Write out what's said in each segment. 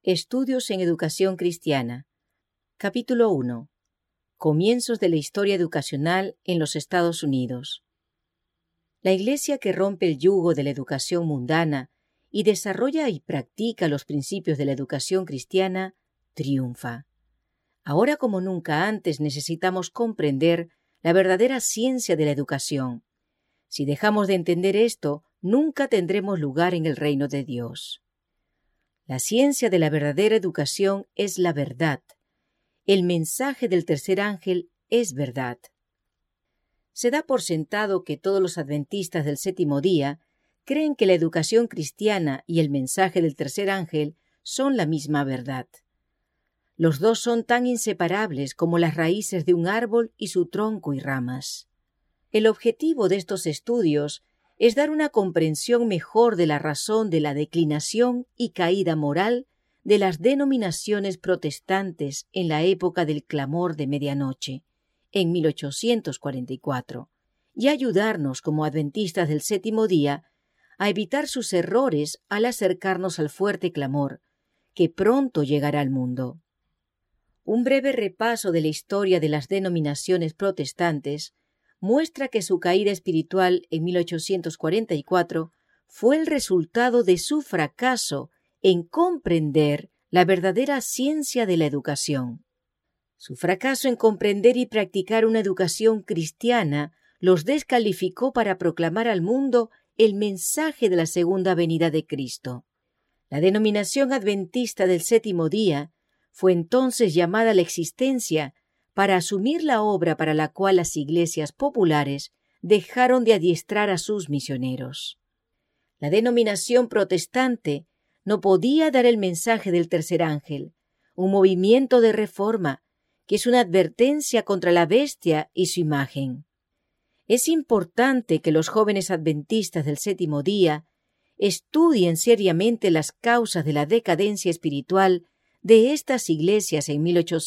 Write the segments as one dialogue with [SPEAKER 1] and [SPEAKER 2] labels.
[SPEAKER 1] Estudios en Educación Cristiana. Capítulo 1. Comienzos de la historia educacional en los Estados Unidos. La Iglesia que rompe el yugo de la educación mundana y desarrolla y practica los principios de la educación cristiana, triunfa. Ahora como nunca antes necesitamos comprender la verdadera ciencia de la educación. Si dejamos de entender esto, nunca tendremos lugar en el reino de Dios. La ciencia de la verdadera educación es la verdad. El mensaje del tercer ángel es verdad. Se da por sentado que todos los adventistas del séptimo día creen que la educación cristiana y el mensaje del tercer ángel son la misma verdad. Los dos son tan inseparables como las raíces de un árbol y su tronco y ramas. El objetivo de estos estudios es dar una comprensión mejor de la razón de la declinación y caída moral de las denominaciones protestantes en la época del clamor de medianoche, en 1844, y ayudarnos como adventistas del séptimo día a evitar sus errores al acercarnos al fuerte clamor, que pronto llegará al mundo. Un breve repaso de la historia de las denominaciones protestantes muestra que su caída espiritual en 1844 fue el resultado de su fracaso en comprender la verdadera ciencia de la educación. Su fracaso en comprender y practicar una educación cristiana los descalificó para proclamar al mundo el mensaje de la segunda venida de Cristo. La denominación adventista del séptimo día fue entonces llamada a la existencia para asumir la obra para la cual las iglesias populares dejaron de adiestrar a sus misioneros. La denominación protestante no podía dar el mensaje del tercer ángel, un movimiento de reforma que es una advertencia contra la bestia y su imagen. Es importante que los jóvenes adventistas del séptimo día estudien seriamente las causas de la decadencia espiritual de estas iglesias en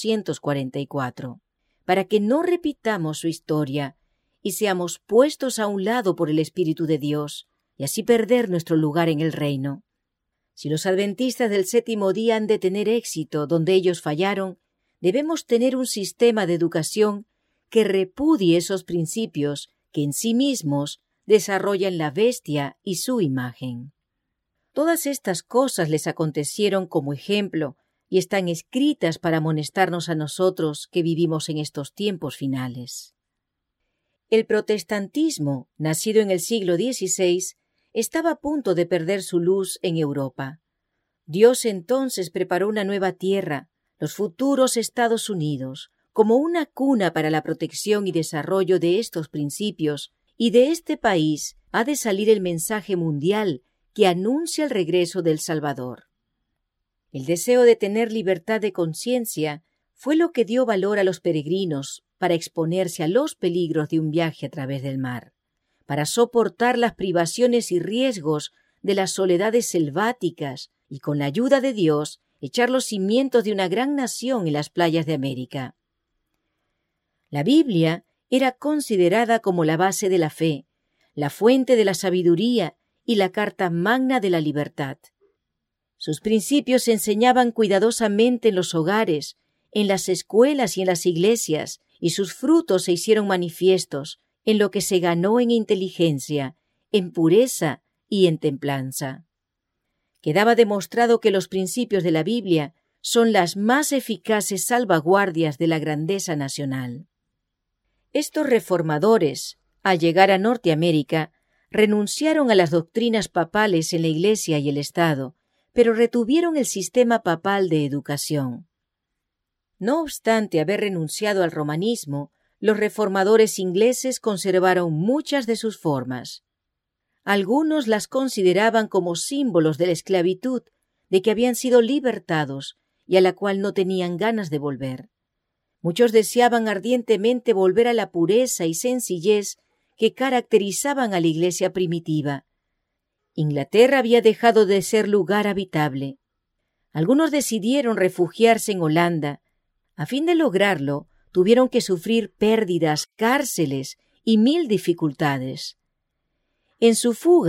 [SPEAKER 1] 1844, para que no repitamos su historia y seamos puestos a un lado por el Espíritu de Dios, y así perder nuestro lugar en el reino. Si los adventistas del séptimo día han de tener éxito donde ellos fallaron, debemos tener un sistema de educación que repudie esos principios que en sí mismos desarrollan la bestia y su imagen. Todas estas cosas les acontecieron como ejemplo y están escritas para amonestarnos a nosotros que vivimos en estos tiempos finales. El protestantismo, nacido en el siglo XVI, estaba a punto de perder su luz en Europa. Dios entonces preparó una nueva tierra, los futuros Estados Unidos, como una cuna para la protección y desarrollo de estos principios, y de este país ha de salir el mensaje mundial que anuncia el regreso del Salvador. El deseo de tener libertad de conciencia fue lo que dio valor a los peregrinos para exponerse a los peligros de un viaje a través del mar, para soportar las privaciones y riesgos de las soledades selváticas y, con la ayuda de Dios, echar los cimientos de una gran nación en las playas de América. La Biblia era considerada como la base de la fe, la fuente de la sabiduría y la carta magna de la libertad. Sus principios se enseñaban cuidadosamente en los hogares, en las escuelas y en las iglesias, y sus frutos se hicieron manifiestos en lo que se ganó en inteligencia, en pureza y en templanza. Quedaba demostrado que los principios de la Biblia son las más eficaces salvaguardias de la grandeza nacional. Estos reformadores, al llegar a Norteamérica, renunciaron a las doctrinas papales en la Iglesia y el Estado, pero retuvieron el sistema papal de educación. No obstante haber renunciado al romanismo, los reformadores ingleses conservaron muchas de sus formas. Algunos las consideraban como símbolos de la esclavitud, de que habían sido libertados y a la cual no tenían ganas de volver. Muchos deseaban ardientemente volver a la pureza y sencillez que caracterizaban a la Iglesia primitiva. Inglaterra había dejado de ser lugar habitable. Algunos decidieron refugiarse en Holanda. A fin de lograrlo, tuvieron que sufrir pérdidas, cárceles y 1000 dificultades. En su fuga,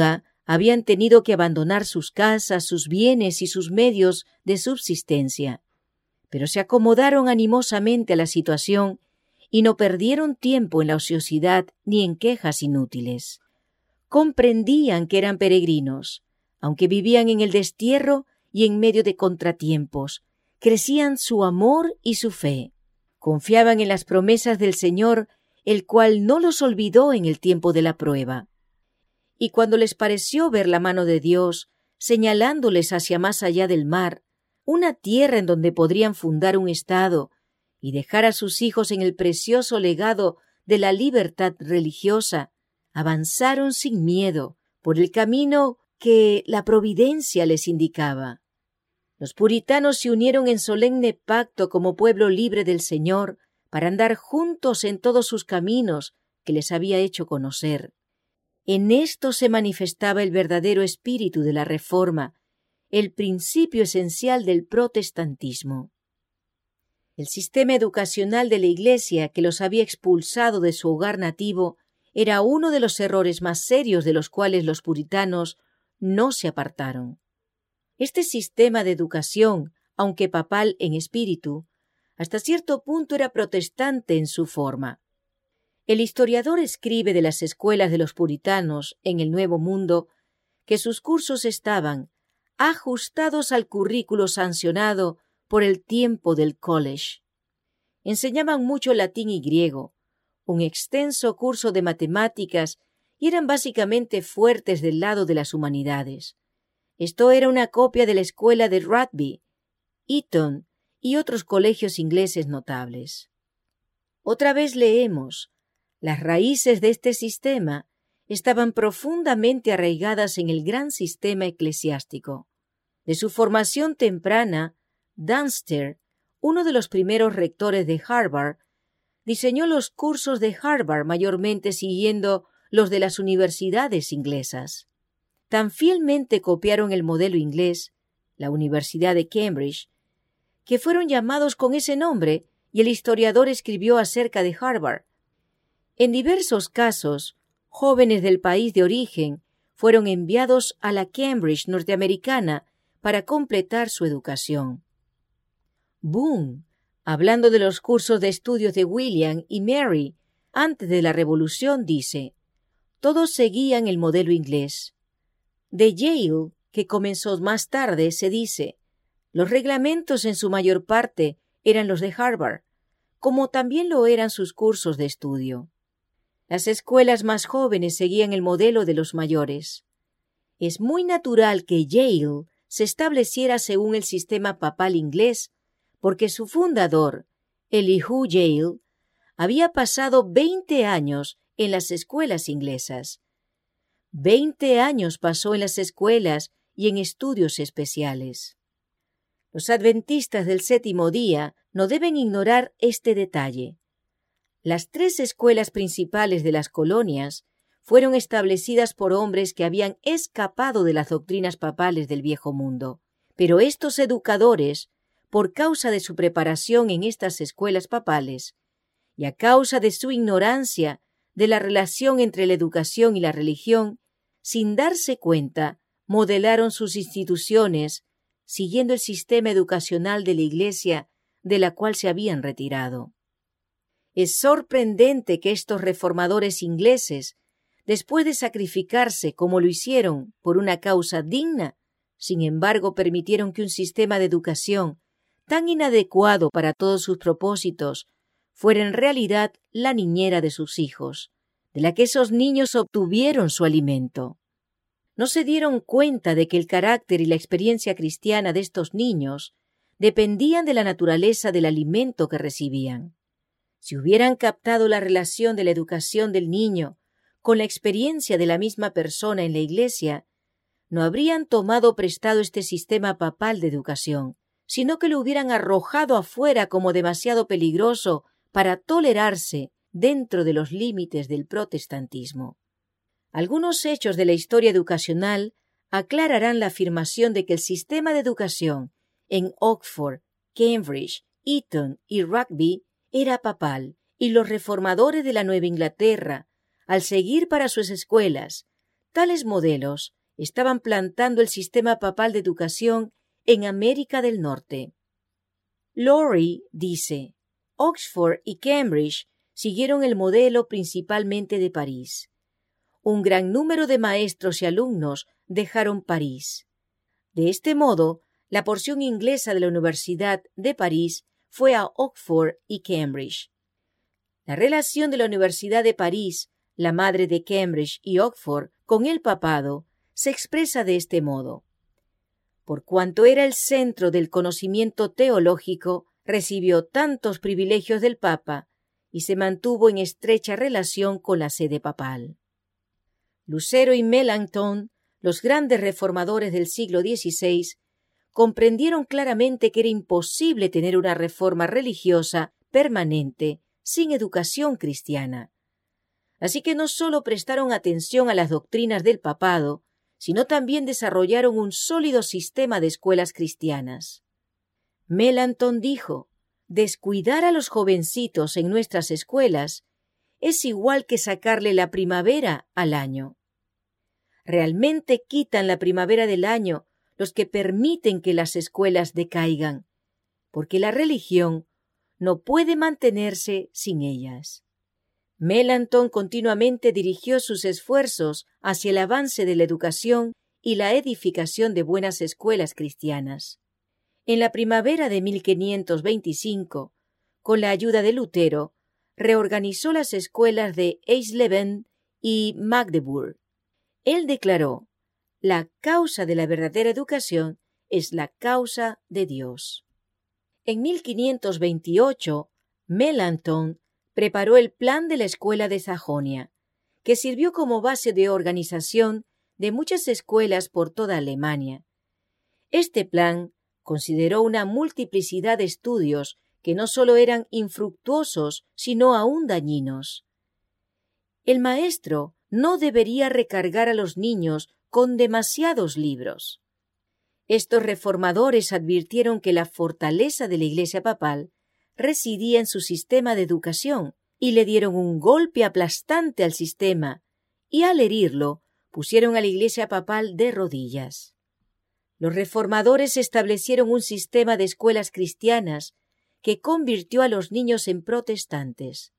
[SPEAKER 1] habían tenido que abandonar sus casas, sus bienes y sus medios de subsistencia, pero se acomodaron animosamente a la situación y no perdieron tiempo en la ociosidad ni en quejas inútiles. Comprendían que eran peregrinos, aunque vivían en el destierro y en medio de contratiempos, crecían su amor y su fe. Confiaban en las promesas del Señor, el cual no los olvidó en el tiempo de la prueba. Y cuando les pareció ver la mano de Dios, señalándoles hacia más allá del mar, una tierra en donde podrían fundar un estado y dejar a sus hijos en el precioso legado de la libertad religiosa, avanzaron sin miedo por el camino que la providencia les indicaba. Los puritanos se unieron en solemne pacto como pueblo libre del Señor para andar juntos en todos sus caminos que les había hecho conocer. En esto se manifestaba el verdadero espíritu de la Reforma, el principio esencial del protestantismo. El sistema educacional de la Iglesia que los había expulsado de su hogar nativo era uno de los errores más serios de los cuales los puritanos no se apartaron. Este sistema de educación, aunque papal en espíritu, hasta cierto punto era protestante en su forma. El historiador escribe de las escuelas de los puritanos en el Nuevo Mundo que sus cursos estaban ajustados al currículo sancionado por el tiempo del college. Enseñaban mucho latín y griego, un extenso curso de matemáticas y eran básicamente fuertes del lado de las humanidades. Esto era una copia de la escuela de Rugby, Eton y otros colegios ingleses notables. Otra vez leemos: las raíces de este sistema estaban profundamente arraigadas en el gran sistema eclesiástico. De su formación temprana, Dunster, uno de los primeros rectores de Harvard, diseñó los cursos de Harvard mayormente siguiendo los de las universidades inglesas. Tan fielmente copiaron el modelo inglés, la Universidad de Cambridge, que fueron llamados con ese nombre y el historiador escribió acerca de Harvard. En diversos casos, jóvenes del país de origen fueron enviados a la Cambridge norteamericana para completar su educación. Boone, hablando de los cursos de estudios de William y Mary antes de la Revolución, dice: todos seguían el modelo inglés. De Yale, que comenzó más tarde, se dice: los reglamentos en su mayor parte eran los de Harvard, como también lo eran sus cursos de estudio. Las escuelas más jóvenes seguían el modelo de los mayores. Es muy natural que Yale se estableciera según el sistema papal inglés, porque su fundador, Elihu Yale, había pasado 20 años en las escuelas inglesas. 20 años pasó en las escuelas y en estudios especiales. Los adventistas del séptimo día no deben ignorar este detalle. Las 3 escuelas principales de las colonias fueron establecidas por hombres que habían escapado de las doctrinas papales del Viejo Mundo. Pero estos educadores, por causa de su preparación en estas escuelas papales y a causa de su ignorancia de la relación entre la educación y la religión, sin darse cuenta, modelaron sus instituciones siguiendo el sistema educacional de la Iglesia de la cual se habían retirado. Es sorprendente que estos reformadores ingleses, después de sacrificarse como lo hicieron por una causa digna, sin embargo permitieron que un sistema de educación tan inadecuado para todos sus propósitos fuera en realidad la niñera de sus hijos, de la que esos niños obtuvieron su alimento. No se dieron cuenta de que el carácter y la experiencia cristiana de estos niños dependían de la naturaleza del alimento que recibían. Si hubieran captado la relación de la educación del niño con la experiencia de la misma persona en la Iglesia, no habrían tomado prestado este sistema papal de educación, sino que lo hubieran arrojado afuera como demasiado peligroso para tolerarse dentro de los límites del protestantismo. Algunos hechos de la historia educacional aclararán la afirmación de que el sistema de educación en Oxford, Cambridge, Eton y Rugby era papal, y los reformadores de la Nueva Inglaterra, al seguir para sus escuelas tales modelos, estaban plantando el sistema papal de educación en América del Norte. Laurie dice: Oxford y Cambridge siguieron el modelo principalmente de París. Un gran número de maestros y alumnos dejaron París. De este modo, la porción inglesa de la Universidad de París fue a Oxford y Cambridge. La relación de la Universidad de París, la madre de Cambridge y Oxford, con el papado se expresa de este modo. Por cuanto era el centro del conocimiento teológico, recibió tantos privilegios del Papa y se mantuvo en estrecha relación con la sede papal. Lucero y Melanchthon, los grandes reformadores del siglo XVI, comprendieron claramente que era imposible tener una reforma religiosa permanente sin educación cristiana. Así que no solo prestaron atención a las doctrinas del papado, sino también desarrollaron un sólido sistema de escuelas cristianas. Melanchthon dijo: descuidar a los jovencitos en nuestras escuelas es igual que sacarle la primavera al año. Realmente quitan la primavera del año los que permiten que las escuelas decaigan, porque la religión no puede mantenerse sin ellas. Melanchthon continuamente dirigió sus esfuerzos hacia el avance de la educación y la edificación de buenas escuelas cristianas. En la primavera de 1525, con la ayuda de Lutero, reorganizó las escuelas de Eisleben y Magdeburg. Él declaró: la causa de la verdadera educación es la causa de Dios. En 1528, Melanchthon preparó el plan de la Escuela de Sajonia, que sirvió como base de organización de muchas escuelas por toda Alemania. Este plan consideró una multiplicidad de estudios que no solo eran infructuosos, sino aún dañinos. El maestro no debería recargar a los niños con demasiados libros. Estos reformadores advirtieron que la fortaleza de la Iglesia papal residía en su sistema de educación y le dieron un golpe aplastante al sistema y, al herirlo, pusieron a la Iglesia papal de rodillas. Los reformadores establecieron un sistema de escuelas cristianas que convirtió a los niños en protestantes.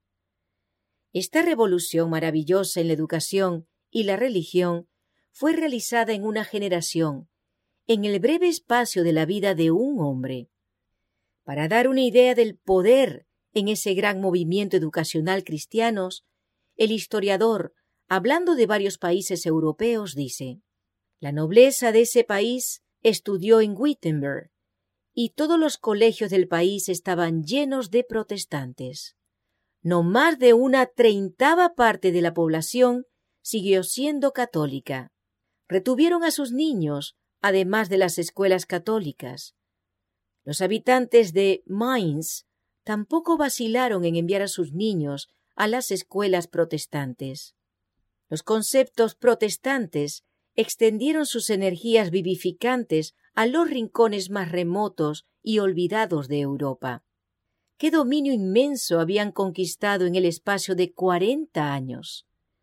[SPEAKER 1] Esta revolución maravillosa en la educación y la religión fue realizada en una generación, en el breve espacio de la vida de un hombre. Para dar una idea del poder en ese gran movimiento educacional cristianos, el historiador, hablando de varios países europeos, dice: la nobleza de ese país estudió en Wittenberg, y todos los colegios del país estaban llenos de protestantes. No más de 1/30 parte de la población siguió siendo católica. Retuvieron a sus niños, además de las escuelas católicas. Los habitantes de Mainz tampoco vacilaron en enviar a sus niños a las escuelas protestantes. Los conceptos protestantes extendieron sus energías vivificantes a los rincones más remotos y olvidados de Europa. ¡Qué dominio inmenso habían conquistado en el espacio de 40 años!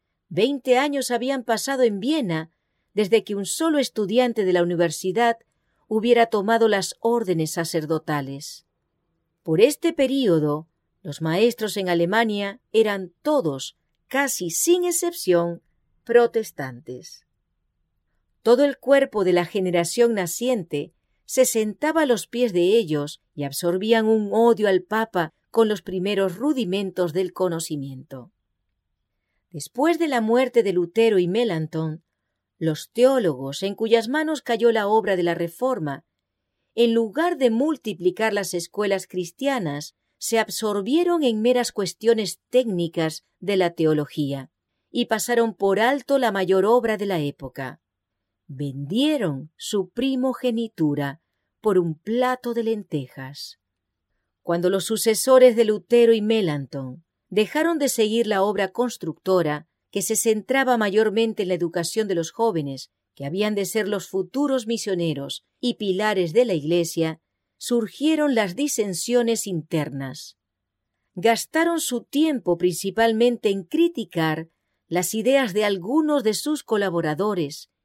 [SPEAKER 1] 20 años habían pasado en Viena desde que un solo estudiante de la universidad hubiera tomado las órdenes sacerdotales. Por este período, los maestros en Alemania eran todos, casi sin excepción, protestantes. Todo el cuerpo de la generación naciente se sentaba a los pies de ellos y absorbían un odio al Papa con los primeros rudimentos del conocimiento. Después de la muerte de Lutero y Melanchthon, los teólogos en cuyas manos cayó la obra de la Reforma, en lugar de multiplicar las escuelas cristianas, se absorbieron en meras cuestiones técnicas de la teología y pasaron por alto la mayor obra de la época. Vendieron su primogenitura por un plato de lentejas. Cuando los sucesores de Lutero y Melanchthon dejaron de seguir la obra constructora, que se centraba mayormente en la educación de los jóvenes, que habían de ser los futuros misioneros y pilares de la Iglesia, surgieron las disensiones internas. Gastaron su tiempo principalmente en criticar las ideas de algunos de sus colaboradores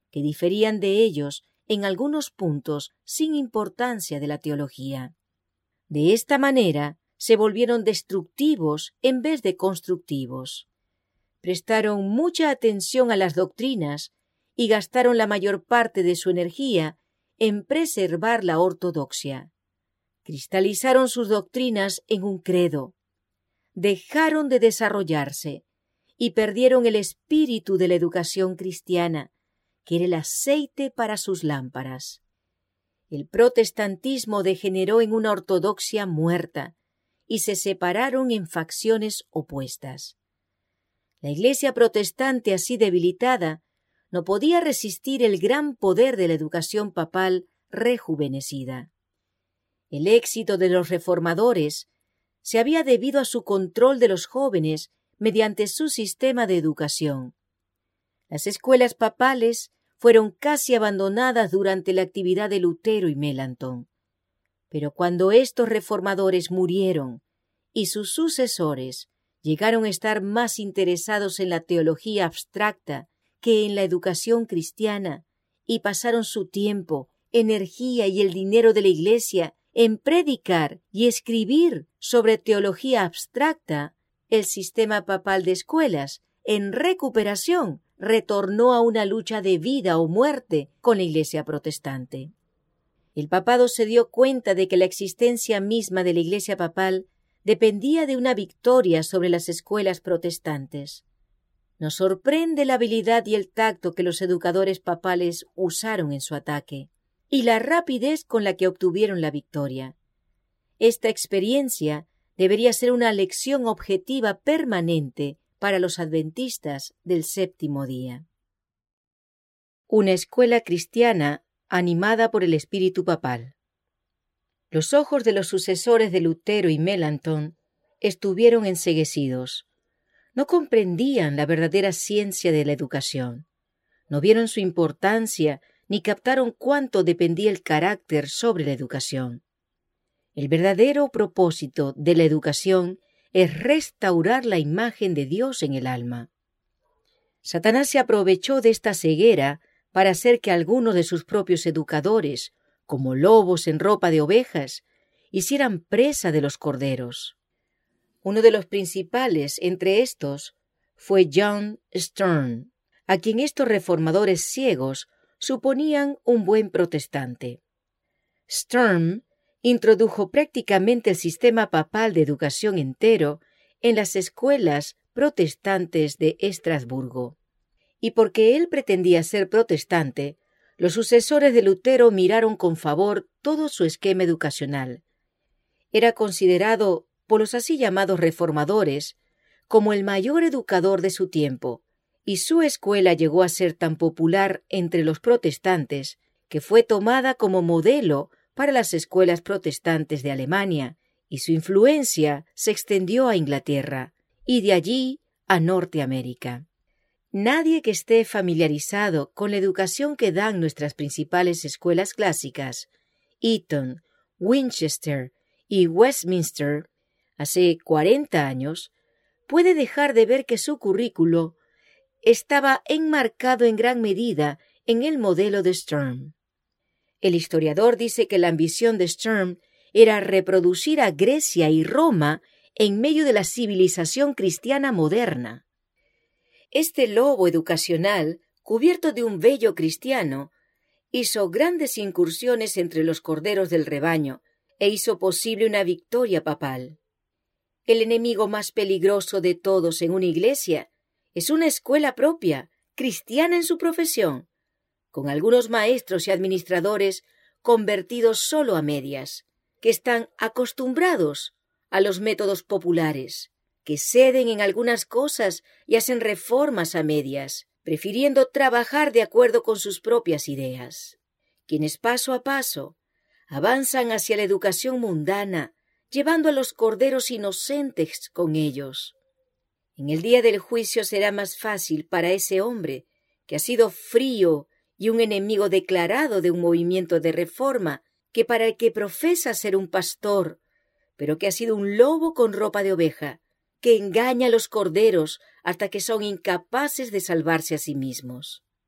[SPEAKER 1] que diferían de ellos en algunos puntos sin importancia de la teología. De esta manera se volvieron destructivos en vez de constructivos. Prestaron mucha atención a las doctrinas y gastaron la mayor parte de su energía en preservar la ortodoxia. Cristalizaron sus doctrinas en un credo. Dejaron de desarrollarse y perdieron el espíritu de la educación cristiana, que era el aceite para sus lámparas. El protestantismo degeneró en una ortodoxia muerta y se separaron en facciones opuestas. La Iglesia protestante, así debilitada, no podía resistir el gran poder de la educación papal rejuvenecida. El éxito de los reformadores se había debido a su control de los jóvenes mediante su sistema de educación. Las escuelas papales fueron casi abandonadas durante la actividad de Lutero y Melanchthon. Pero cuando estos reformadores murieron y sus sucesores llegaron a estar más interesados en la teología abstracta que en la educación cristiana y pasaron su tiempo, energía y el dinero de la Iglesia en predicar y escribir sobre teología abstracta, el sistema papal de escuelas, en recuperación, retornó a una lucha de vida o muerte con la Iglesia protestante. El papado se dio cuenta de que la existencia misma de la Iglesia papal dependía de una victoria sobre las escuelas protestantes. Nos sorprende la habilidad y el tacto que los educadores papales usaron en su ataque, y la rapidez con la que obtuvieron la victoria. Esta experiencia debería ser una lección objetiva permanente para los adventistas del séptimo día. Una escuela cristiana animada por el espíritu papal. Los ojos de los sucesores de Lutero y Melanchthon estuvieron enceguecidos. No comprendían la verdadera ciencia de la educación. No vieron su importancia ni captaron cuánto dependía el carácter sobre la educación. El verdadero propósito de la educación es restaurar la imagen de Dios en el alma. Satanás se aprovechó de esta ceguera para hacer que algunos de sus propios educadores, como lobos en ropa de ovejas, hicieran presa de los corderos. Uno de los principales entre estos fue John Sturm, a quien estos reformadores ciegos suponían un buen protestante. Sturm introdujo prácticamente el sistema papal de educación entero en las escuelas protestantes de Estrasburgo. Y porque él pretendía ser protestante, los sucesores de Lutero miraron con favor todo su esquema educacional. Era considerado por los así llamados reformadores como el mayor educador de su tiempo, y su escuela llegó a ser tan popular entre los protestantes que fue tomada como modelo para las escuelas protestantes de Alemania, y su influencia se extendió a Inglaterra, y de allí a Norteamérica. Nadie que esté familiarizado con la educación que dan nuestras principales escuelas clásicas, Eton, Winchester y Westminster, hace 40 años, puede dejar de ver que su currículo estaba enmarcado en gran medida en el modelo de Sturm. El historiador dice que la ambición de Sturm era reproducir a Grecia y Roma en medio de la civilización cristiana moderna. Este lobo educacional, cubierto de un vello cristiano, hizo grandes incursiones entre los corderos del rebaño e hizo posible una victoria papal. El enemigo más peligroso de todos en una iglesia es una escuela propia, cristiana en su profesión, con algunos maestros y administradores convertidos solo a medias, que están acostumbrados a los métodos populares, que ceden en algunas cosas y hacen reformas a medias, prefiriendo trabajar de acuerdo con sus propias ideas. Quienes paso a paso avanzan hacia la educación mundana, llevando a los corderos inocentes con ellos. En el día del juicio será más fácil para ese hombre, que ha sido frío y un enemigo declarado de un movimiento de reforma, que para el que profesa ser un pastor, pero que ha sido un lobo con ropa de oveja, que engaña a los corderos hasta que son incapaces de salvarse a sí mismos.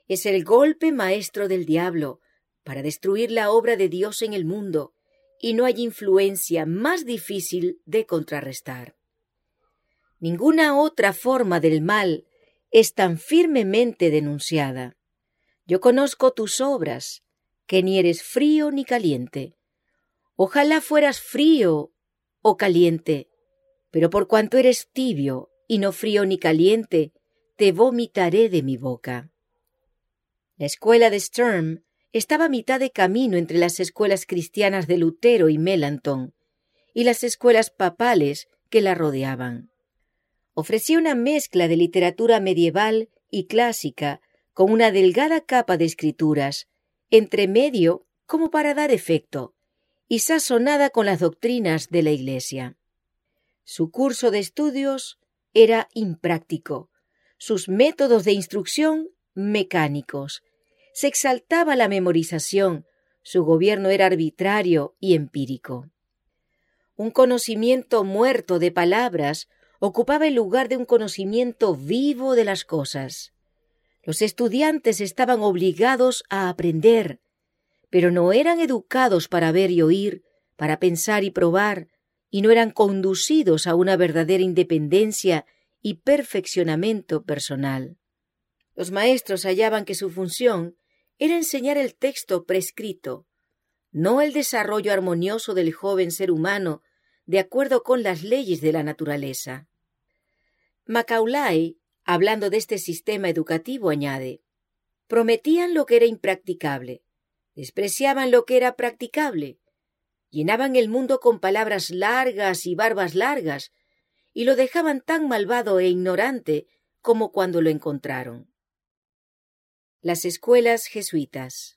[SPEAKER 1] Es el golpe maestro del diablo para destruir la obra de Dios en el mundo, y no hay influencia más difícil de contrarrestar. Ninguna otra forma del mal es tan firmemente denunciada. Yo conozco tus obras, que ni eres frío ni caliente. Ojalá fueras frío o caliente, pero por cuanto eres tibio y no frío ni caliente, te vomitaré de mi boca. La escuela de Sturm estaba a mitad de camino entre las escuelas cristianas de Lutero y Melanchthon y las escuelas papales que la rodeaban. Ofrecía una mezcla de literatura medieval y clásica con una delgada capa de escrituras, entre medio como para dar efecto, y sazonada con las doctrinas de la Iglesia. Su curso de estudios era impráctico, sus métodos de instrucción mecánicos. Se exaltaba la memorización, su gobierno era arbitrario y empírico. Un conocimiento muerto de palabras ocupaba el lugar de un conocimiento vivo de las cosas. Los estudiantes estaban obligados a aprender, pero no eran educados para ver y oír, para pensar y probar, y no eran conducidos a una verdadera independencia y perfeccionamiento personal. Los maestros hallaban que su función era enseñar el texto prescrito, no el desarrollo armonioso del joven ser humano de acuerdo con las leyes de la naturaleza. Macaulay, hablando de este sistema educativo, añade: prometían lo que era impracticable, despreciaban lo que era practicable, llenaban el mundo con palabras largas y barbas largas, y lo dejaban tan malvado e ignorante como cuando lo encontraron. Las escuelas jesuitas.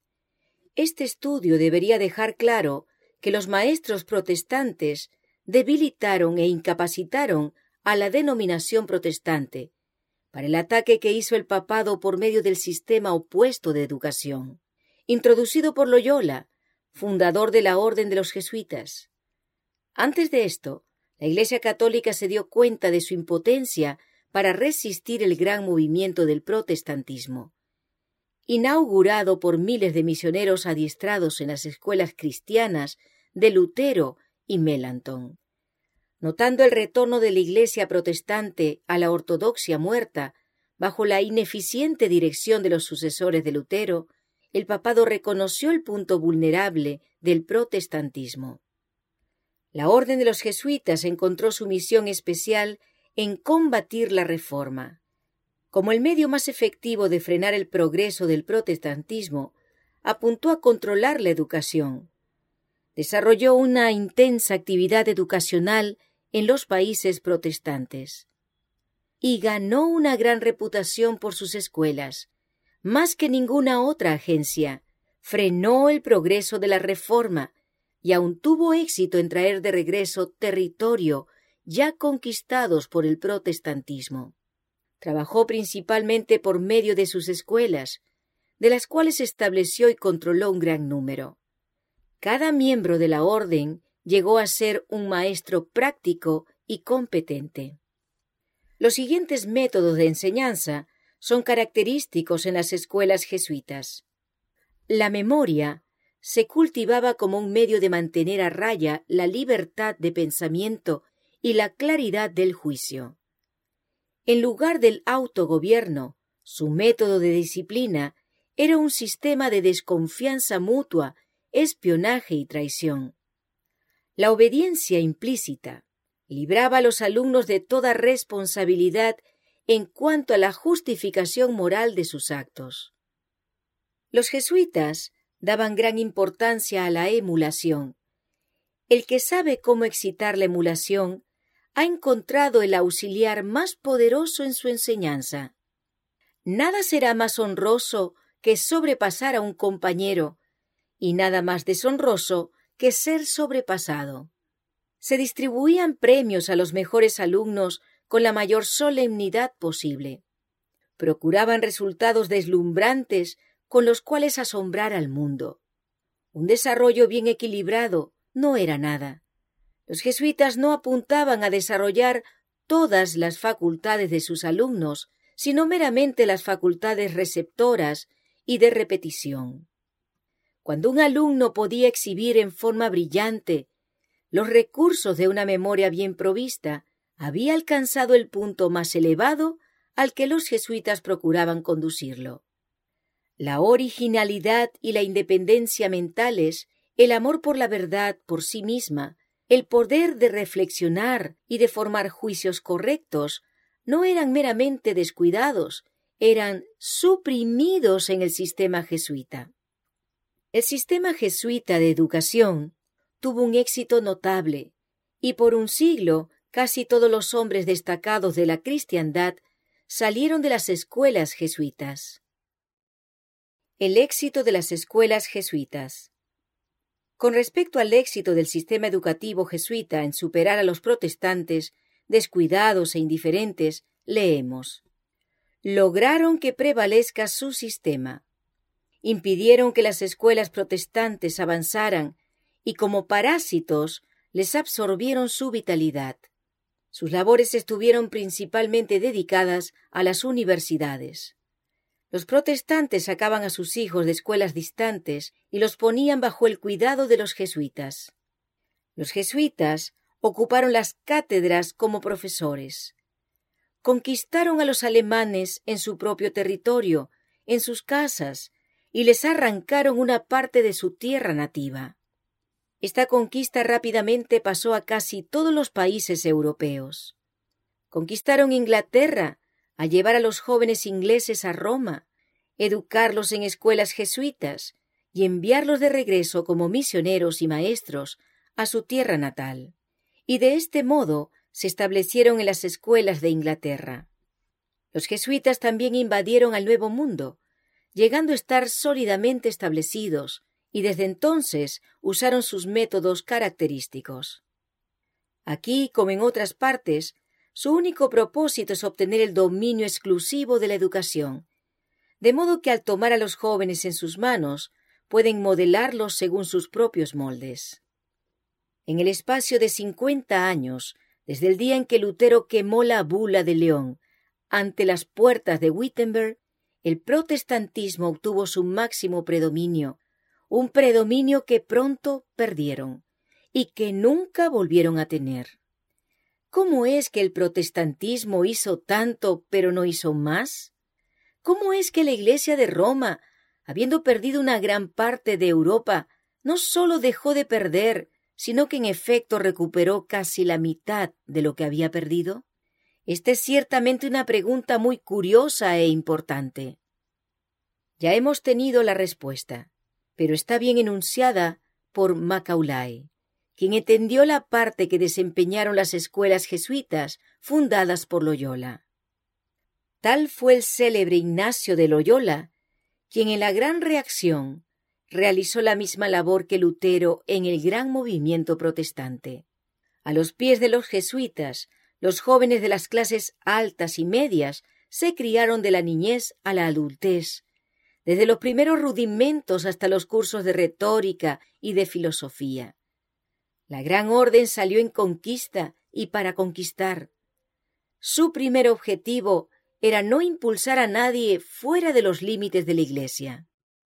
[SPEAKER 1] Este estudio debería dejar claro que los maestros protestantes debilitaron e incapacitaron a la denominación protestante para el ataque que hizo el papado por medio del sistema opuesto de educación, introducido por Loyola, fundador de la Orden de los Jesuitas. Antes de esto, la Iglesia Católica se dio cuenta de su impotencia para resistir el gran movimiento del protestantismo, inaugurado por miles de misioneros adiestrados en las escuelas cristianas de Lutero y Melanchthon. Notando el retorno de la Iglesia protestante a la ortodoxia muerta bajo la ineficiente dirección de los sucesores de Lutero, el papado reconoció el punto vulnerable del protestantismo. La Orden de los Jesuitas encontró su misión especial en combatir la Reforma. Como el medio más efectivo de frenar el progreso del protestantismo, apuntó a controlar la educación. Desarrolló una intensa actividad educacional en los países protestantes y ganó una gran reputación por sus escuelas. Más que ninguna otra agencia, frenó el progreso de la Reforma y aún tuvo éxito en traer de regreso territorio ya conquistados por el protestantismo. Trabajó principalmente por medio de sus escuelas, de las cuales estableció y controló un gran número. Cada miembro de la orden llegó a ser un maestro práctico y competente. Los siguientes métodos de enseñanza son característicos en las escuelas jesuitas. La memoria se cultivaba como un medio de mantener a raya la libertad de pensamiento y la claridad del juicio. En lugar del autogobierno, su método de disciplina era un sistema de desconfianza mutua, espionaje y traición. La obediencia implícita libraba a los alumnos de toda responsabilidad en cuanto a la justificación moral de sus actos. Los jesuitas daban gran importancia a la emulación. El que sabe cómo excitar la emulación ha encontrado el auxiliar más poderoso en su enseñanza. Nada será más honroso que sobrepasar a un compañero, y nada más deshonroso que ser sobrepasado. Se distribuían premios a los mejores alumnos con la mayor solemnidad posible. Procuraban resultados deslumbrantes con los cuales asombrar al mundo. Un desarrollo bien equilibrado no era nada. Los jesuitas no apuntaban a desarrollar todas las facultades de sus alumnos, sino meramente las facultades receptoras y de repetición. Cuando un alumno podía exhibir en forma brillante los recursos de una memoria bien provista, había alcanzado el punto más elevado al que los jesuitas procuraban conducirlo. La originalidad y la independencia mentales, el amor por la verdad por sí misma, el poder de reflexionar y de formar juicios correctos, no eran meramente descuidados, eran suprimidos en el sistema jesuita. El sistema jesuita de educación tuvo un éxito notable, y por un siglo casi todos los hombres destacados de la cristiandad salieron de las escuelas jesuitas. El éxito de las escuelas jesuitas. Con respecto al éxito del sistema educativo jesuita en superar a los protestantes, descuidados e indiferentes, leemos: lograron que prevalezca su sistema. Impidieron que las escuelas protestantes avanzaran y como parásitos les absorbieron su vitalidad. Sus labores estuvieron principalmente dedicadas a las universidades. Los protestantes sacaban a sus hijos de escuelas distantes y los ponían bajo el cuidado de los jesuitas. Los jesuitas ocuparon las cátedras como profesores. Conquistaron a los alemanes en su propio territorio, en sus casas, y les arrancaron una parte de su tierra nativa. Esta conquista rápidamente pasó a casi todos los países europeos. Conquistaron Inglaterra, a llevar a los jóvenes ingleses a Roma, educarlos en escuelas jesuitas y enviarlos de regreso como misioneros y maestros a su tierra natal. Y de este modo se establecieron en las escuelas de Inglaterra. Los jesuitas también invadieron al Nuevo Mundo, llegando a estar sólidamente establecidos, y desde entonces usaron sus métodos característicos. Aquí, como en otras partes, su único propósito es obtener el dominio exclusivo de la educación, de modo que al tomar a los jóvenes en sus manos, pueden modelarlos según sus propios moldes. En el espacio de 50 años, desde el día en que Lutero quemó la bula de León ante las puertas de Wittenberg, el protestantismo obtuvo su máximo predominio, un predominio que pronto perdieron y que nunca volvieron a tener. ¿Cómo es que el protestantismo hizo tanto pero no hizo más? ¿Cómo es que la Iglesia de Roma, habiendo perdido una gran parte de Europa, no sólo dejó de perder, sino que en efecto recuperó casi la mitad de lo que había perdido? Esta es ciertamente una pregunta muy curiosa e importante. Ya hemos tenido la respuesta, pero está bien enunciada por Macaulay, quien entendió la parte que desempeñaron las escuelas jesuitas fundadas por Loyola. Tal fue el célebre Ignacio de Loyola, quien en la Gran Reacción realizó la misma labor que Lutero en el gran movimiento protestante. A los pies de los jesuitas, los jóvenes de las clases altas y medias se criaron de la niñez a la adultez, desde los primeros rudimentos hasta los cursos de retórica y de filosofía. La gran orden salió en conquista y para conquistar. Su primer objetivo era no impulsar a nadie fuera de los límites de la Iglesia.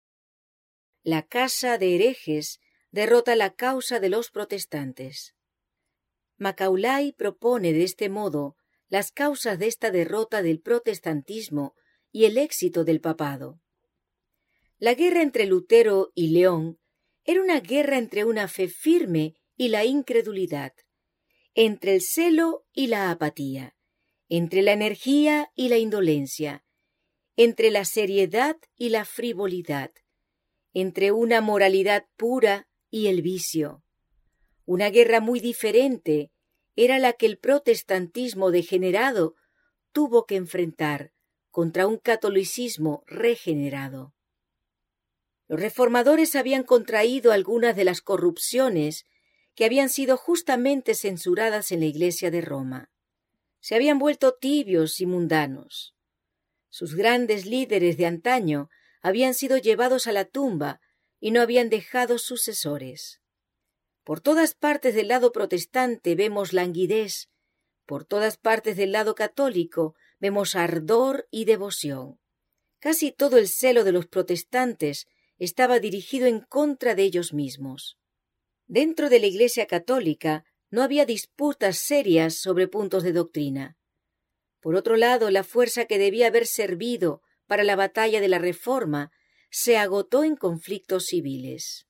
[SPEAKER 1] La casa de herejes derrota la causa de los protestantes. Macaulay propone de este modo las causas de esta derrota del protestantismo y el éxito del papado. La guerra entre Lutero y León era una guerra entre una fe firme y la incredulidad, entre el celo y la apatía, entre la energía y la indolencia, entre la seriedad y la frivolidad, entre una moralidad pura y el vicio. Una guerra muy diferente era la que el protestantismo degenerado tuvo que enfrentar contra un catolicismo regenerado. Los reformadores habían contraído algunas de las corrupciones que habían sido justamente censuradas en la Iglesia de Roma. Se habían vuelto tibios y mundanos. Sus grandes líderes de antaño habían sido llevados a la tumba y no habían dejado sucesores. Por todas partes del lado protestante vemos languidez, por todas partes del lado católico vemos ardor y devoción. Casi todo el celo de los protestantes estaba dirigido en contra de ellos mismos. Dentro de la Iglesia católica no había disputas serias sobre puntos de doctrina. Por otro lado, la fuerza que debía haber servido para la batalla de la Reforma se agotó en conflictos civiles.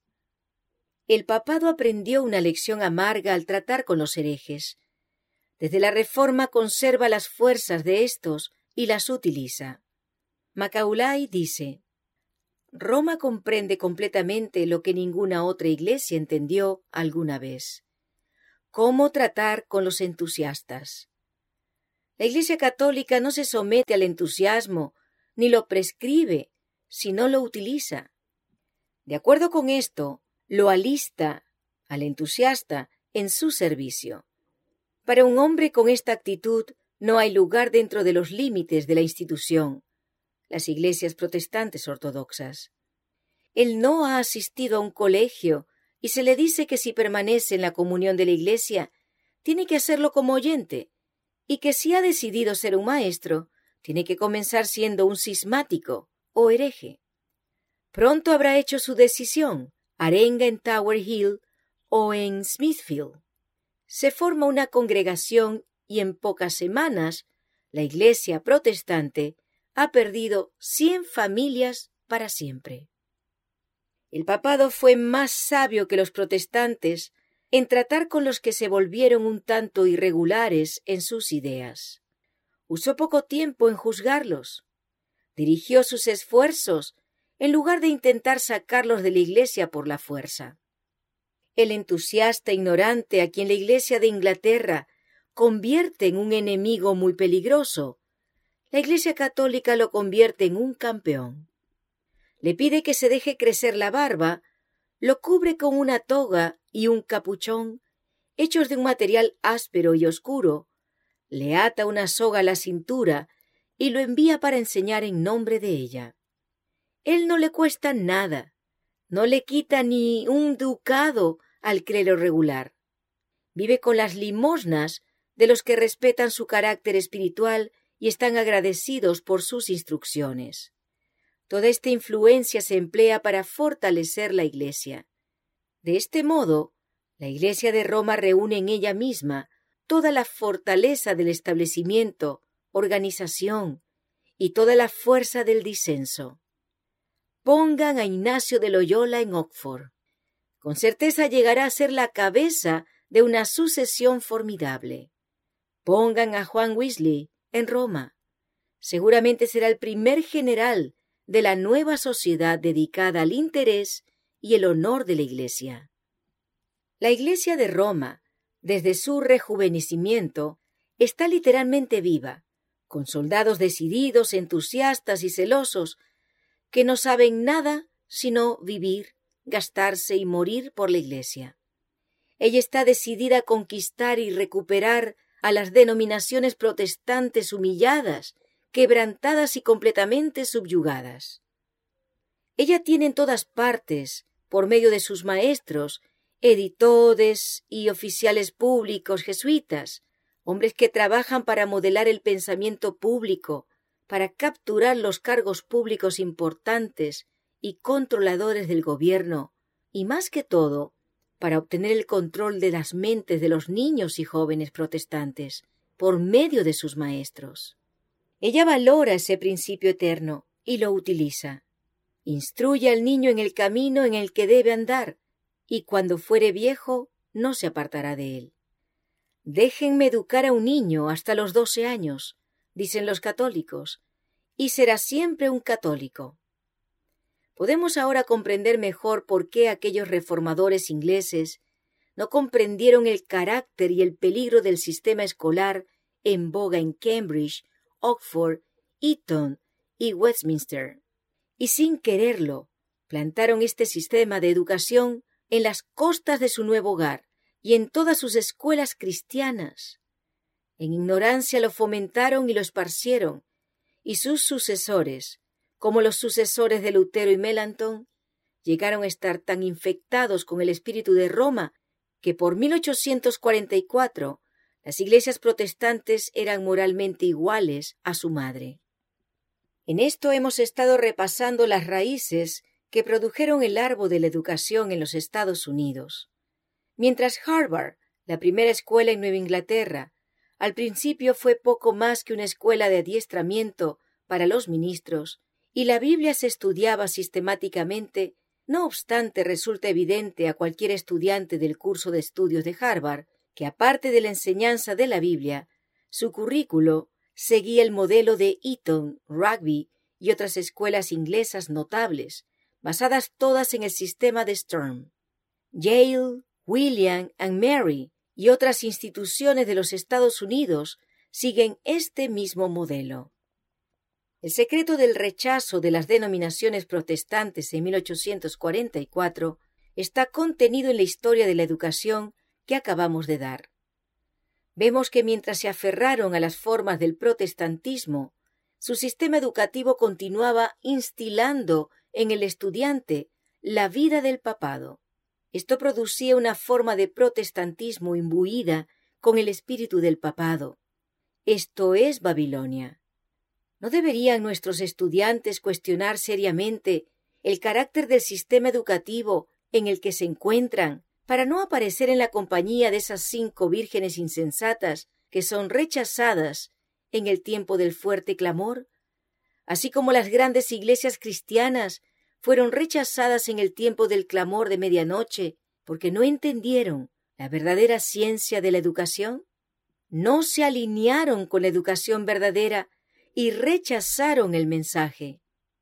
[SPEAKER 1] El papado aprendió una lección amarga al tratar con los herejes. Desde la Reforma conserva las fuerzas de estos y las utiliza. Macaulay dice: Roma comprende completamente lo que ninguna otra iglesia entendió alguna vez: cómo tratar con los entusiastas. La Iglesia católica no se somete al entusiasmo ni lo prescribe, sino lo utiliza. De acuerdo con esto, lo alista al entusiasta en su servicio. Para un hombre con esta actitud no hay lugar dentro de los límites de la institución, las iglesias protestantes ortodoxas. Él no ha asistido a un colegio y se le dice que si permanece en la comunión de la iglesia, tiene que hacerlo como oyente, y que si ha decidido ser un maestro, tiene que comenzar siendo un cismático o hereje. Pronto habrá hecho su decisión, arenga en Tower Hill o en Smithfield. Se forma una congregación y en pocas semanas la iglesia protestante ha perdido 100 familias para siempre. El papado fue más sabio que los protestantes en tratar con los que se volvieron un tanto irregulares en sus ideas. Usó poco tiempo en juzgarlos. Dirigió sus esfuerzos en lugar de intentar sacarlos de la iglesia por la fuerza. El entusiasta ignorante a quien la iglesia de Inglaterra convierte en un enemigo muy peligroso, la iglesia católica lo convierte en un campeón. Le pide que se deje crecer la barba, lo cubre con una toga y un capuchón hechos de un material áspero y oscuro, le ata una soga a la cintura y lo envía para enseñar en nombre de ella. Él no le cuesta nada, no le quita ni un ducado al clero regular. Vive con las limosnas de los que respetan su carácter espiritual y están agradecidos por sus instrucciones. Toda esta influencia se emplea para fortalecer la Iglesia. De este modo, la Iglesia de Roma reúne en ella misma toda la fortaleza del establecimiento, organización y toda la fuerza del disenso. Pongan a Ignacio de Loyola en Oxford. Con certeza llegará a ser la cabeza de una sucesión formidable. Pongan a Juan Wesley en Roma. Seguramente será el primer general de la nueva sociedad dedicada al interés y el honor de la Iglesia. La Iglesia de Roma, desde su rejuvenecimiento, está literalmente viva, con soldados decididos, entusiastas y celosos, que no saben nada sino vivir, gastarse y morir por la Iglesia. Ella está decidida a conquistar y recuperar a las denominaciones protestantes humilladas, quebrantadas y completamente subyugadas. Ella tiene en todas partes, por medio de sus maestros, editores y oficiales públicos jesuitas, hombres que trabajan para modelar el pensamiento público, para capturar los cargos públicos importantes y controladores del gobierno, y más que todo, para obtener el control de las mentes de los niños y jóvenes protestantes, por medio de sus maestros. Ella valora ese principio eterno y lo utiliza. Instruye al niño en el camino en el que debe andar, y cuando fuere viejo no se apartará de él. Déjenme educar a un niño hasta los 12 años, dicen los católicos, y será siempre un católico. Podemos ahora comprender mejor por qué aquellos reformadores ingleses no comprendieron el carácter y el peligro del sistema escolar en boga en Cambridge, Oxford, Eton y Westminster, y sin quererlo, plantaron este sistema de educación en las costas de su nuevo hogar y en todas sus escuelas cristianas. En ignorancia lo fomentaron y lo esparcieron, y sus sucesores, como los sucesores de Lutero y Melanchthon, llegaron a estar tan infectados con el espíritu de Roma que por 1844 Las iglesias protestantes eran moralmente iguales a su madre. En esto hemos estado repasando las raíces que produjeron el árbol de la educación en los Estados Unidos. Mientras Harvard, la primera escuela en Nueva Inglaterra, al principio fue poco más que una escuela de adiestramiento para los ministros, y la Biblia se estudiaba sistemáticamente, no obstante resulta evidente a cualquier estudiante del curso de estudios de Harvard que aparte de la enseñanza de la Biblia, su currículo seguía el modelo de Eton, Rugby y otras escuelas inglesas notables, basadas todas en el sistema de Sturm. Yale, William and Mary y otras instituciones de los Estados Unidos siguen este mismo modelo. El secreto del rechazo de las denominaciones protestantes en 1844 está contenido en la historia de la educación que acabamos de dar. Vemos que mientras se aferraron a las formas del protestantismo, su sistema educativo continuaba instilando en el estudiante la vida del papado. Esto producía una forma de protestantismo imbuida con el espíritu del papado. Esto es Babilonia. ¿No deberían nuestros estudiantes cuestionar seriamente el carácter del sistema educativo en el que se encuentran para no aparecer en la compañía de esas 5 vírgenes insensatas que son rechazadas en el tiempo del fuerte clamor? Así como las grandes iglesias cristianas fueron rechazadas en el tiempo del clamor de medianoche porque no entendieron la verdadera ciencia de la educación. No se alinearon con la educación verdadera y rechazaron el mensaje.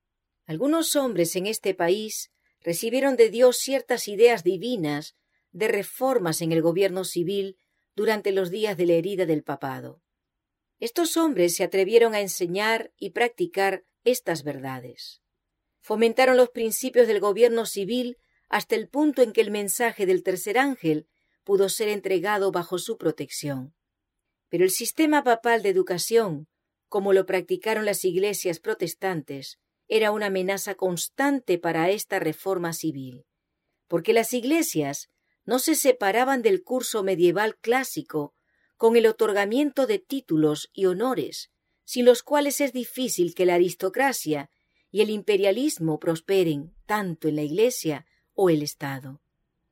[SPEAKER 1] Algunos hombres en este país recibieron de Dios ciertas ideas divinas de reformas en el gobierno civil durante los días de la herida del papado. Estos hombres se atrevieron a enseñar y practicar estas verdades. Fomentaron los principios del gobierno civil hasta el punto en que el mensaje del tercer ángel pudo ser entregado bajo su protección. Pero el sistema papal de educación, como lo practicaron las iglesias protestantes, era una amenaza constante para esta reforma civil, porque las iglesias no se separaban del curso medieval clásico con el otorgamiento de títulos y honores, sin los cuales es difícil que la aristocracia y el imperialismo prosperen tanto en la Iglesia o el Estado.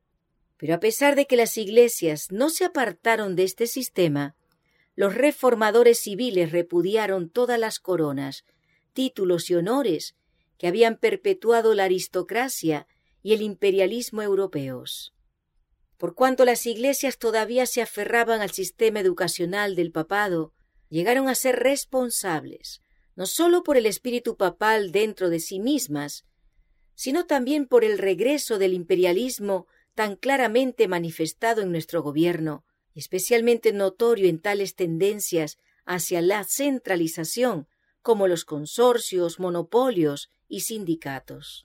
[SPEAKER 1] Pero a pesar de que las iglesias no se apartaron de este sistema, los reformadores civiles repudiaron todas las coronas, títulos y honores que habían perpetuado la aristocracia y el imperialismo europeos. Por cuanto las iglesias todavía se aferraban al sistema educacional del papado, llegaron a ser responsables, no sólo por el espíritu papal dentro de sí mismas, sino también por el regreso del imperialismo tan claramente manifestado en nuestro gobierno, especialmente notorio en tales tendencias hacia la centralización, como los consorcios, monopolios y sindicatos.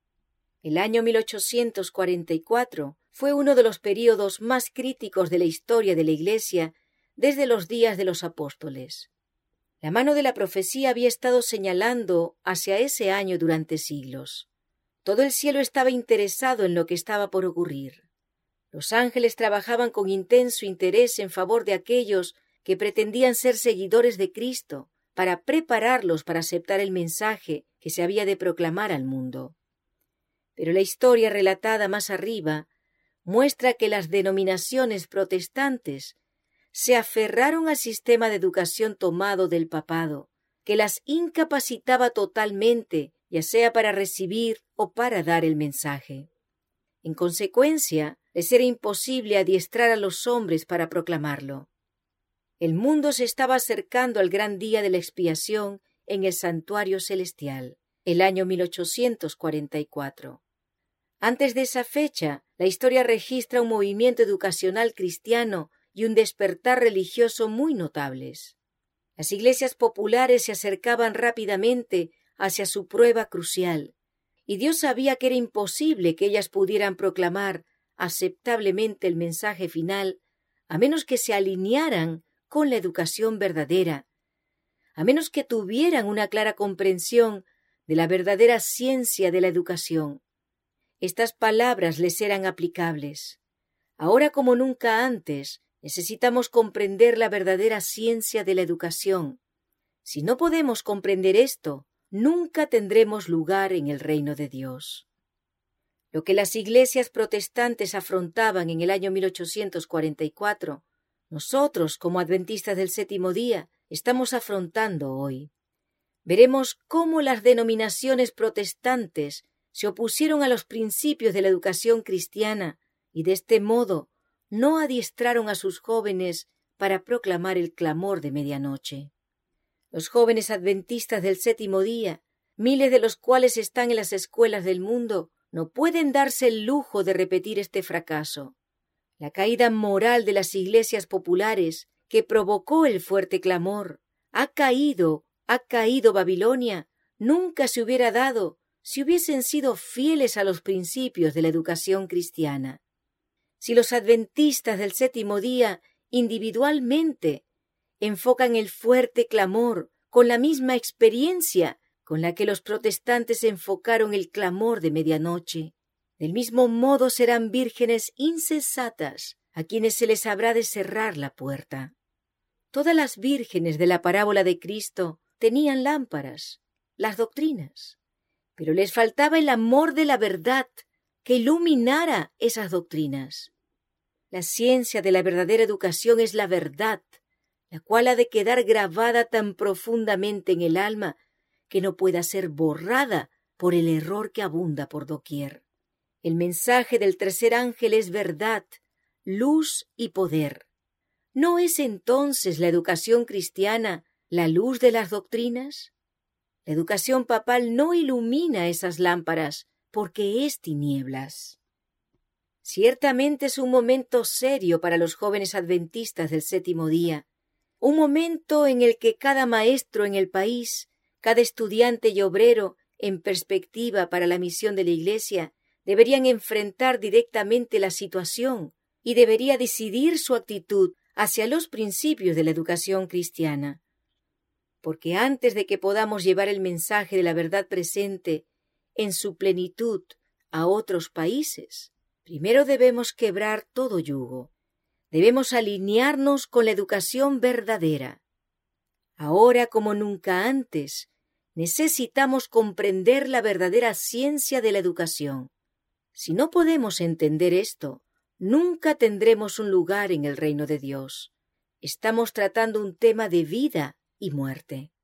[SPEAKER 1] El año 1844 fue uno de los períodos más críticos de la historia de la Iglesia desde los días de los apóstoles. La mano de la profecía había estado señalando hacia ese año durante siglos. Todo el cielo estaba interesado en lo que estaba por ocurrir. Los ángeles trabajaban con intenso interés en favor de aquellos que pretendían ser seguidores de Cristo, para prepararlos para aceptar el mensaje que se había de proclamar al mundo. Pero la historia relatada más arriba muestra que las denominaciones protestantes se aferraron al sistema de educación tomado del papado, que las incapacitaba totalmente, ya sea para recibir o para dar el mensaje. En consecuencia, les era imposible adiestrar a los hombres para proclamarlo. El mundo se estaba acercando al gran día de la expiación en el santuario celestial, el año 1844. Antes de esa fecha, la historia registra un movimiento educacional cristiano y un despertar religioso muy notables. Las iglesias populares se acercaban rápidamente hacia su prueba crucial, y Dios sabía que era imposible que ellas pudieran proclamar aceptablemente el mensaje final a menos que se alinearan con la educación verdadera, a menos que tuvieran una clara comprensión de la verdadera ciencia de la educación. Estas palabras les eran aplicables. Ahora como nunca antes, Necesitamos comprender la verdadera ciencia de la educación. Si no podemos comprender esto, nunca tendremos lugar en el reino de Dios. Lo que las iglesias protestantes afrontaban en el año 1844, nosotros, como adventistas del séptimo día, estamos afrontando hoy. Veremos cómo las denominaciones protestantes se opusieron a los principios de la educación cristiana y de este modo no adiestraron a sus jóvenes para proclamar el clamor de medianoche. Los jóvenes adventistas del séptimo día, miles de los cuales están en las escuelas del mundo, no pueden darse el lujo de repetir este fracaso. La caída moral de las iglesias populares, que provocó el fuerte clamor, ha caído Babilonia, nunca se hubiera dado si hubiesen sido fieles a los principios de la educación cristiana. Si los adventistas del séptimo día individualmente enfocan el fuerte clamor con la misma experiencia con la que los protestantes enfocaron el clamor de medianoche, del mismo modo serán vírgenes insensatas a quienes se les habrá de cerrar la puerta. Todas las vírgenes de la parábola de Cristo tenían lámparas, las doctrinas, pero les faltaba el amor de la verdad que iluminara esas doctrinas. La ciencia de la verdadera educación es la verdad, la cual ha de quedar grabada tan profundamente en el alma que no pueda ser borrada por el error que abunda por doquier. El mensaje del tercer ángel es verdad, luz y poder. ¿No es entonces la educación cristiana la luz de las doctrinas? La educación papal no ilumina esas lámparas porque es tinieblas. Ciertamente es un momento serio para los jóvenes adventistas del séptimo día, un momento en el que cada maestro en el país, cada estudiante y obrero en perspectiva para la misión de la Iglesia, deberían enfrentar directamente la situación y debería decidir su actitud hacia los principios de la educación cristiana. Porque antes de que podamos llevar el mensaje de la verdad presente en su plenitud a otros países, primero debemos quebrar todo yugo. Debemos alinearnos con la educación verdadera. Ahora como nunca antes, necesitamos comprender la verdadera ciencia de la educación. Si no podemos entender esto, nunca tendremos un lugar en el reino de Dios. Estamos tratando un tema de vida y muerte.